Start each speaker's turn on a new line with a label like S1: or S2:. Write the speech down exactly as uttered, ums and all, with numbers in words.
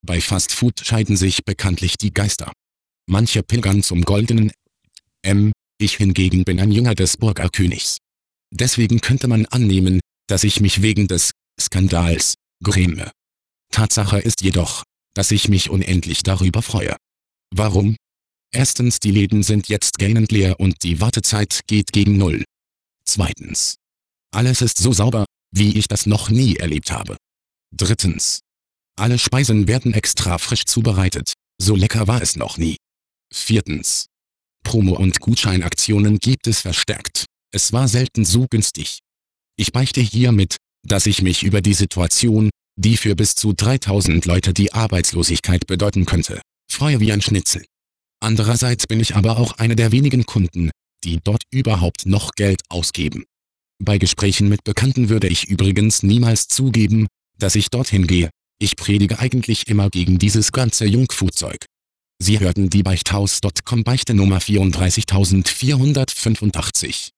S1: Bei Fastfood scheiden sich bekanntlich die Geister. Manche pilgern zum goldenen M, ich hingegen bin ein Jünger des Burgerkönigs. Deswegen könnte man annehmen, dass ich mich wegen des Skandals gräme. Tatsache ist jedoch, dass ich mich unendlich darüber freue. Warum? Erstens, die Läden sind jetzt gähnend leer und die Wartezeit geht gegen Null. Zweitens. Alles ist so sauber, wie ich das noch nie erlebt habe. Drittens. Alle Speisen werden extra frisch zubereitet, so lecker war es noch nie. Viertens. Promo- und Gutscheinaktionen gibt es verstärkt, es war selten so günstig. Ich beichte hiermit, dass ich mich über die Situation, die für bis zu dreitausend Leute die Arbeitslosigkeit bedeuten könnte, freue wie ein Schnitzel. Andererseits bin ich aber auch einer der wenigen Kunden, die dort überhaupt noch Geld ausgeben. Bei Gesprächen mit Bekannten würde ich übrigens niemals zugeben, dass ich dorthin gehe. Ich predige eigentlich immer gegen dieses ganze Jungfood-Zeug. Sie hörten die Beichthaus Punkt com Beichte Nummer vierunddreißigtausendvierhundertfünfundachtzig.